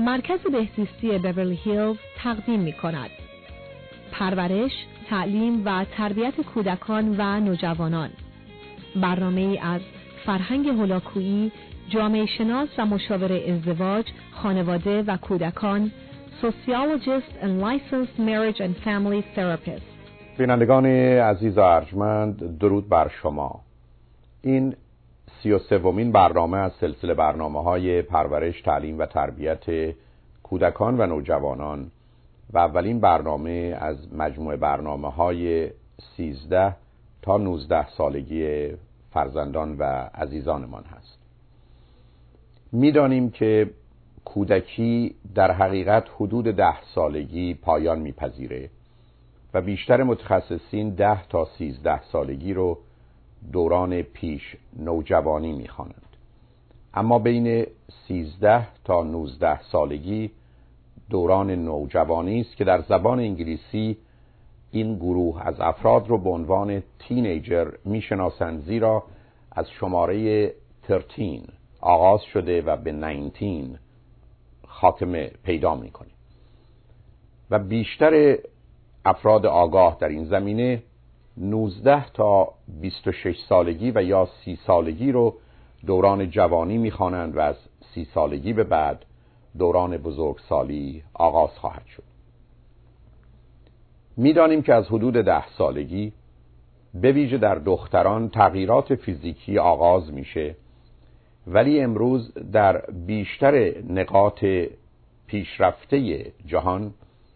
مرکز بهزیستی بیورلی هیلز تقدیم می‌کند. پرورش، تعلیم و تربیت کودکان و نوجوانان. برنامه‌ای از فرهنگ هولاکویی، جامعه شناس و مشاور ازدواج، خانواده و کودکان، Sociologist and Licensed Marriage and Family Therapist. بینندگان عزیز و ارجمند، درود بر شما. این 33مین برنامه از سلسله برنامه‌های پرورش، تعلیم و تربیت کودکان و نوجوانان و اولین برنامه از مجموعه برنامه‌های 13 تا 19 سالگی فرزندان و عزیزانمان هست. می‌دانیم که کودکی در حقیقت حدود 10 سالگی پایان می‌پذیره و بیشتر متخصصین 10 تا 13 سالگی رو دوران پیش نوجوانی می‌خوانند. اما بین 13 تا 19 سالگی دوران نوجوانی است که در زبان انگلیسی این گروه از افراد رو به عنوان تینیجر می‌شناسند، زیرا از شماره 13 آغاز شده و به 19 خاتمه پیدا می‌کنه و بیشتر افراد آگاه در این زمینه 19 تا 26 سالگی و یا 30 سالگی رو دوران جوانی می‌خوانند و از 30 سالگی به بعد دوران بزرگسالی آغاز خواهد شد. می‌دانیم که از حدود 10 سالگی به ویژه در دختران تغییرات فیزیکی آغاز میشه، ولی امروز در بیشتر نقاط پیشرفته جهان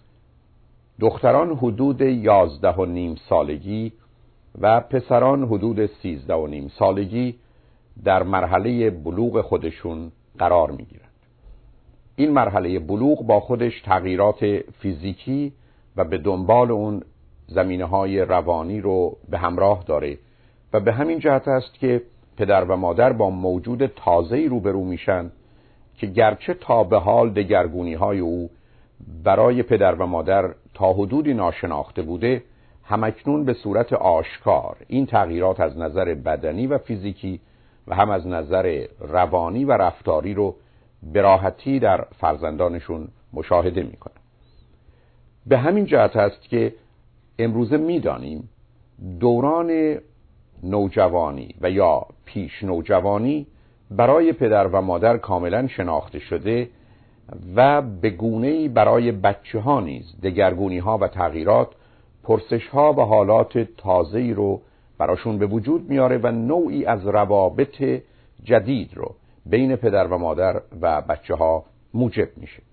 دختران حدود 11.5 سالگی و پسران حدود 13.5 سالگی در مرحله بلوغ خودشون قرار میگیرند. این مرحله بلوغ با خودش تغییرات فیزیکی و به دنبال اون زمینه‌های روانی رو به همراه داره و به همین جهت است که پدر و مادر با موجود تازه‌ای روبرو میشن که گرچه تا به حال دگرگونی‌های او برای پدر و مادر تا حدودی ناشناخته بوده، همکنون به صورت آشکار این تغییرات از نظر بدنی و فیزیکی و هم از نظر روانی و رفتاری رو به راحتی در فرزندانشون مشاهده میکنن. به همین جهت است که امروزه میدانیم دوران نوجوانی و یا پیش نوجوانی برای پدر و مادر کاملا شناخته شده و به گونه‌ای برای بچه‌ها نیز دگرگونی‌ها و تغییرات، پرسش‌ها و حالات تازه‌ای رو براشون به وجود میاره و نوعی از روابط جدید رو بین پدر و مادر و بچه‌ها موجب میشه.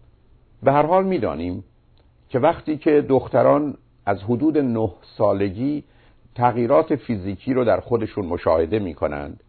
به هر حال میدانیم که وقتی که دختران از حدود 9 سالگی تغییرات فیزیکی رو در خودشون مشاهده میکنند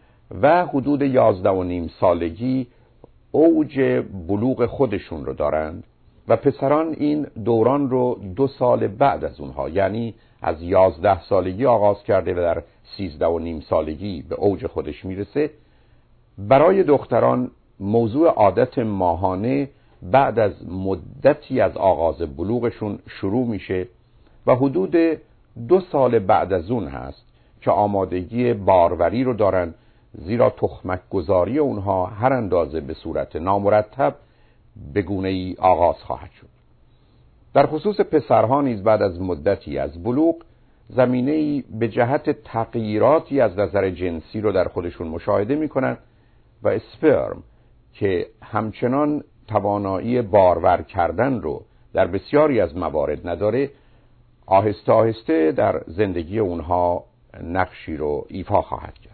و حدود 11.5 سالگی اوج بلوغ خودشون رو دارند و پسران این دوران رو 2 سال بعد از اونها، یعنی از 11 سالگی آغاز کرده و در 13.5 سالگی به اوج خودش میرسه، برای دختران موضوع عادت ماهانه بعد از مدتی از آغاز بلوغشون شروع میشه و حدود 2 سال بعد از اون هست که آمادگی باروری رو دارن، زیرا تخمک گذاری اونها هر اندازه به صورت نامرتب به گونه‌ای آغاز خواهد شد. در خصوص پسرها نیز بعد از مدتی از بلوغ زمینه‌ای به جهت تغییراتی از نظر جنسی رو در خودشون مشاهده می‌کنن و اسپرم که همچنان توانایی بارور کردن رو در بسیاری از موارد نداره، آهسته آهسته در زندگی اونها نقشی رو ایفا خواهد کرد.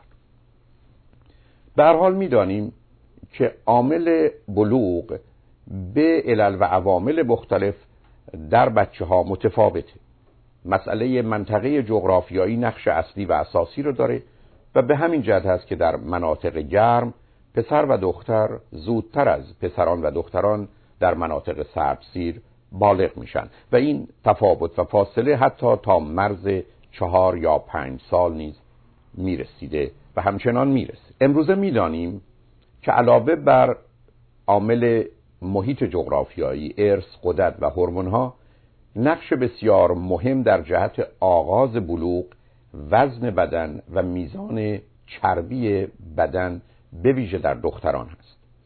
به هر حال می‌دانیم که عامل بلوغ به علل و عوامل مختلف در بچه‌ها متفاوته. مسئله منطقه جغرافیایی نقش اصلی و اساسی رو داره و به همین جهت است که در مناطق گرم پسر و دختر زودتر از پسران و دختران در مناطق سردسیر بالغ میشن و این تفاوت و فاصله حتی تا مرز 4 یا 5 سال نیز میرسیده و همچنان میرسه. امروزه میدانیم که علاوه بر عامل محیط جغرافیایی، ارث، غدد و هورمون‌ها، نقش بسیار مهم در جهت آغاز بلوغ وزن بدن و میزان چربی بدن به ویژه در دختران هست.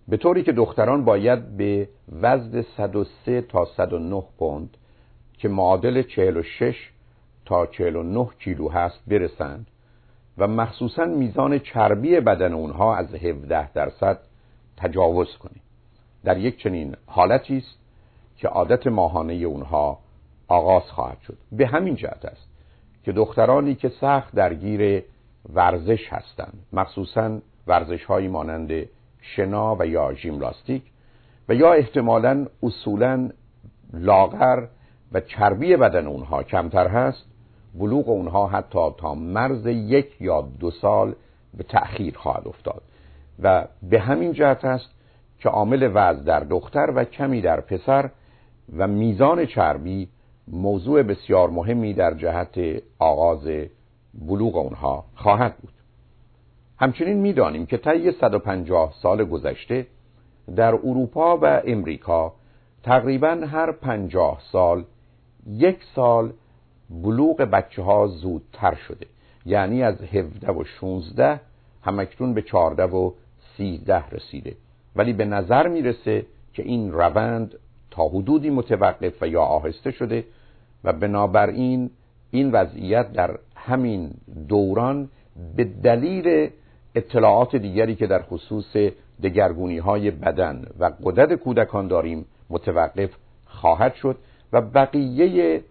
به طوری که دختران باید به وزن 103 تا 109 پوند که معادل 46 تا 49 کیلو هست برسند و مخصوصاً میزان چربی بدن اونها از 17% تجاوز کنه. در یک چنین حالتی است که عادت ماهانه اونها آغاز خواهد شد. به همین جهت است که دخترانی که سخت درگیر ورزش هستند، مخصوصاً ورزش‌هایی مانند شنا و یا ژیمناستیک و یا احتمالاً اصولاً لاغر و چربی بدن اونها کمتر هست، بلوغ اونها حتی تا مرز 1 یا 2 سال به تأخیر خواهد افتاد و به همین جهت است که عامل وزن در دختر و کمی در پسر و میزان چربی موضوع بسیار مهمی در جهت آغاز بلوغ اونها خواهد بود. همچنین می‌دانیم که طی 150 سال گذشته در اروپا و امریکا تقریباً هر 50 سال 1 سال بلوغ بچه‌ها زودتر شده، یعنی از 17 و 16 همکنون به 14 و 13 رسیده، ولی به نظر میرسه که این روند تا حدودی متوقف و یا آهسته شده و بنابراین این وضعیت در همین دوران به دلیل اطلاعات دیگری که در خصوص دگرگونی‌های بدن و غدد کودکان داریم متوقف خواهد شد و بقیه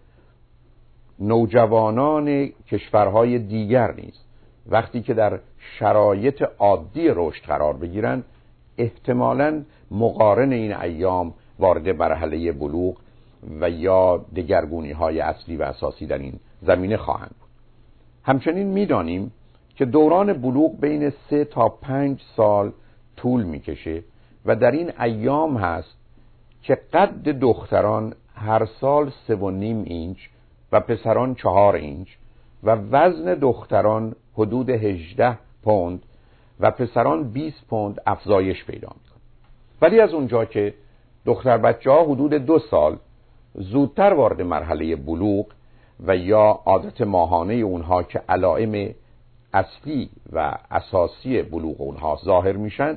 نوجوانان کشورهای دیگر نیز وقتی که در شرایط عادی رشد قرار بگیرند احتمالاً مقارن این ایام وارد مرحله بلوغ و یا دگرگونی‌های اصلی و اساسی در این زمینه خواهند بود. همچنین می‌دانیم که دوران بلوغ بین 3 تا 5 سال طول می‌کشه و در این ایام هست که قد دختران هر سال 3.5 اینچ و پسران 4 اینچ و وزن دختران حدود 18 پوند و پسران 20 پوند افزایش پیدا می‌کنه. ولی از اونجا که دختر بچه‌ها حدود 2 سال زودتر وارد مرحله بلوغ و یا عادت ماهانه اونها که علائم اصلی و اساسی بلوغ اونها ظاهر میشن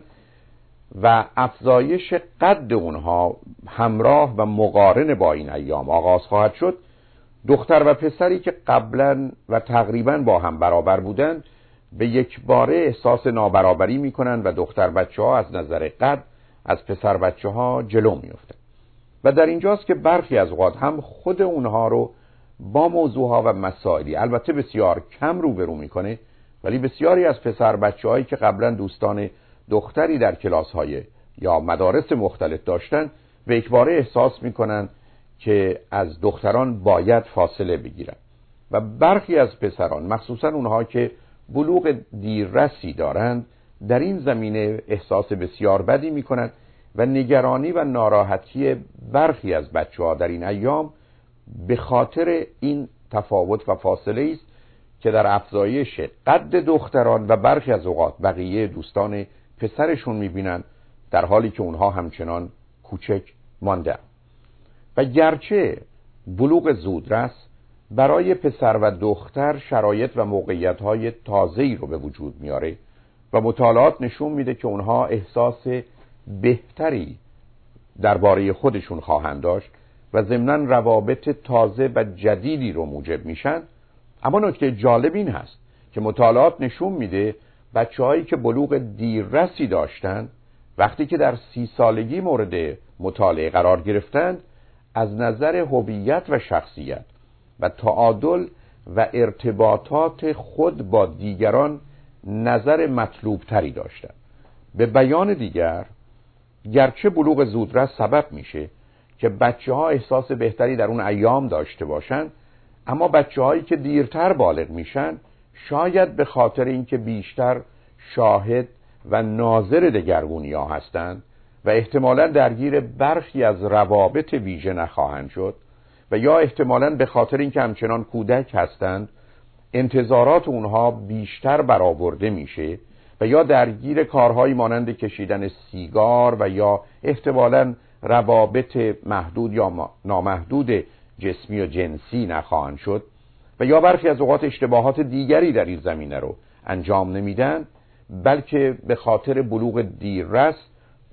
و افزایش قد اونها همراه و مقارن با این ایام آغاز خواهد شد، دختر و پسری که قبلا و تقریبا با هم برابر بودن به یک باره احساس نابرابری میکنن و دختر بچه ها از نظر قد از پسر بچه ها جلو میفتن و در اینجاست که برخی از اوقات هم خود اونها رو با موضوعها و مسائلی البته بسیار کم روبرو میکنه، ولی بسیاری از پسر بچه هایی که قبلا دوستان دختری در کلاس های یا مدارس مختلف داشتن به یک باره احساس میکنن که از دختران باید فاصله بگیرن و برخی از پسران مخصوصا اونها که بلوغ دیررسی دارند در این زمینه احساس بسیار بدی میکنن و نگرانی و ناراحتی برخی از بچه‌ها در این ایام به خاطر این تفاوت و فاصله است که در افزایش قد دختران و برخی از اوقات بقیه دوستان پسرشون میبینن در حالی که اونها همچنان کوچک مانده. و گرچه بلوغ زودرس برای پسر و دختر شرایط و موقعیت‌های تازه‌ای رو به وجود میاره و مطالعات نشون میده که اونها احساس بهتری درباره خودشون خواهند داشت و ضمناً روابط تازه و جدیدی رو موجب میشن. اما نکته جالب این هست که مطالعات نشون میده بچه‌هایی که بلوغ دیررسی داشتن وقتی که در 30 سالگی مورد مطالعه قرار گرفتند از نظر هویت و شخصیت و تعادل و ارتباطات خود با دیگران نظر مطلوب تری داشتند. به بیان دیگر گرچه بلوغ زودرس سبب میشه که بچه‌ها احساس بهتری در اون ایام داشته باشن، اما بچه‌هایی که دیرتر بالغ میشن شاید به خاطر اینکه بیشتر شاهد و ناظر دگرگونی‌ها هستند و احتمالاً درگیر برخی از روابط ویژه نخواهند شد و یا احتمالاً به خاطر اینکه همچنان کودک هستند انتظارات اونها بیشتر برآورده میشه و یا درگیر کارهایی مانند کشیدن سیگار و یا احتمالاً روابط محدود یا نامحدود جسمی و جنسی نخواهند شد و یا برخی از اوقات اشتباهات دیگری در این زمینه رو انجام نمیدن، بلکه به خاطر بلوغ دیررس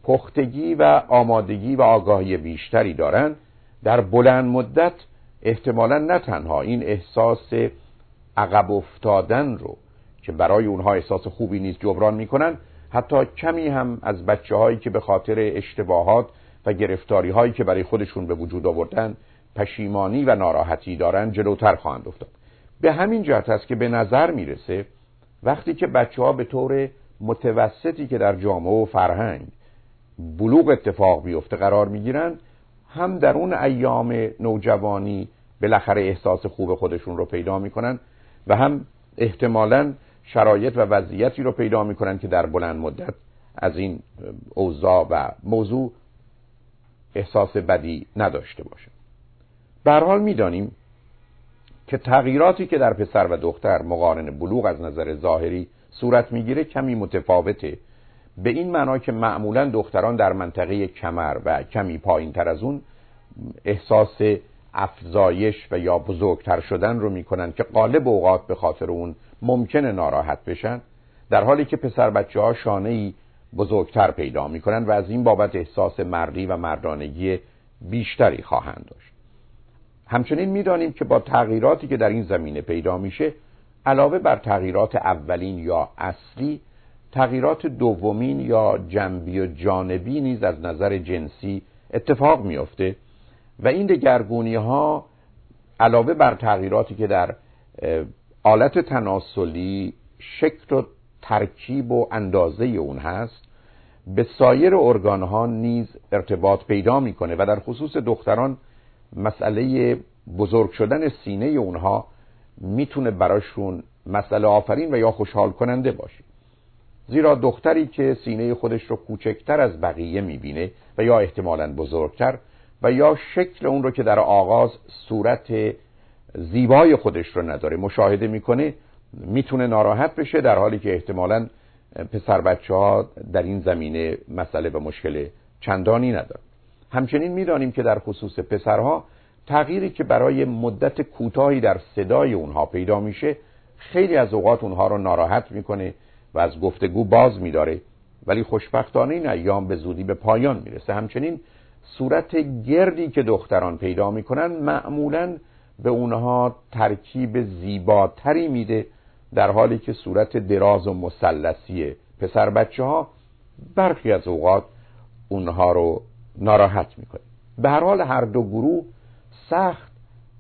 پختگی و آمادگی و آگاهی بیشتری دارن، در بلند مدت احتمالاً نه تنها این احساس عقب افتادن رو که برای اونها احساس خوبی نیست جبران میکنن، حتی کمی هم از بچه‌هایی که به خاطر اشتباهات و گرفتاری‌هایی که برای خودشون به وجود آوردن پشیمانی و ناراحتی دارن جلوتر خواهند افتاد. به همین جهت است که به نظر میرسه وقتی که بچه‌ها به طور متوسطی که در جامعه و فرهنگ بلوغ اتفاق بیفته قرار میگیرن، هم در اون ایام نوجوانی بالاخره احساس خوب خودشون رو پیدا میکنن و هم احتمالاً شرایط و وضعیتی رو پیدا میکنن که در بلند مدت از این اوضاع و موضوع احساس بدی نداشته باشه. به هر حال میدانیم که تغییراتی که در پسر و دختر مقارن بلوغ از نظر ظاهری صورت میگیره کمی متفاوته، به این معنا که معمولا دختران در منطقه کمر و کمی پایین تر از اون احساس افزایش و یا بزرگتر شدن رو میکنن که غالب اوقات به خاطر اون ممکنه ناراحت بشن، در حالی که پسر بچه ها شانه‌ای بزرگتر پیدا میکنن و از این بابت احساس مردی و مردانگی بیشتری خواهند داشت. همچنین میدانیم که با تغییراتی که در این زمینه پیدا میشه، علاوه بر تغییرات اولین یا اصلی، تغییرات دومین یا جنبی و جانبی نیز از نظر جنسی اتفاق میفته و این دگرگونی ها علاوه بر تغییراتی که در آلت تناسلی شکل و ترکیب و اندازه اون هست، به سایر ارگان ها نیز ارتباط پیدا میکنه و در خصوص دختران مسئله بزرگ شدن سینه اونها میتونه براشون مسئله آفرین و یا خوشحال کننده باشه، زیرا دختری که سینه خودش رو کوچکتر از بقیه میبینه و یا احتمالاً بزرگتر و یا شکل اون رو که در آغاز صورت زیبای خودش رو نداره مشاهده میکنه، میتونه ناراحت بشه، در حالی که احتمالاً پسر بچه ها در این زمینه مسئله و مشکل چندانی نداره. همچنین میدانیم که در خصوص پسرها تغییری که برای مدت کوتاهی در صدای اونها پیدا میشه خیلی از اوقات اونها رو ناراحت میکنه و از گفتگو باز میداره، ولی خوشبختانه این ایام به زودی به پایان میرسه. همچنین صورت گردی که دختران پیدا میکنن معمولاً به اونها ترکیب زیباتری میده، در حالی که صورت دراز و مثلثی پسر بچه ها برخی از اوقات اونها رو ناراحت میکنه. به هر حال هر دو گروه سخت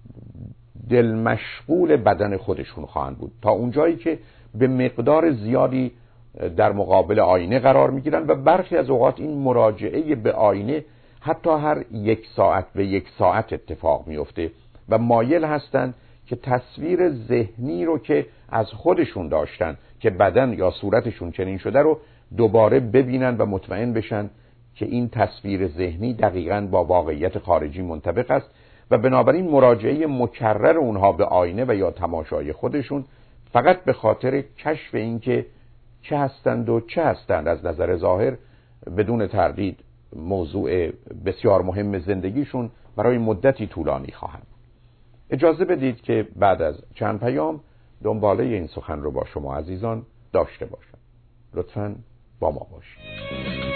دل مشغول بدن خودشون خواهند بود تا اونجایی که به مقدار زیادی در مقابل آینه قرار میگیرن و برخی از اوقات این مراجعه به آینه حتی هر 1 ساعت به 1 ساعت اتفاق میفته و مایل هستن که تصویر ذهنی رو که از خودشون داشتن که بدن یا صورتشون چنین شده رو دوباره ببینن و مطمئن بشن که این تصویر ذهنی دقیقاً با واقعیت خارجی منطبق است و بنابراین مراجعه مکرر اونها به آینه و یا تماشای خودشون فقط به خاطر کشف این که چه هستند و چه هستند از نظر ظاهر بدون تردید موضوع بسیار مهم زندگیشون برای مدتی طولانی خواهند. اجازه بدید که بعد از چند پیام دنباله این سخن رو با شما عزیزان داشته باشم. لطفاً با ما باشید.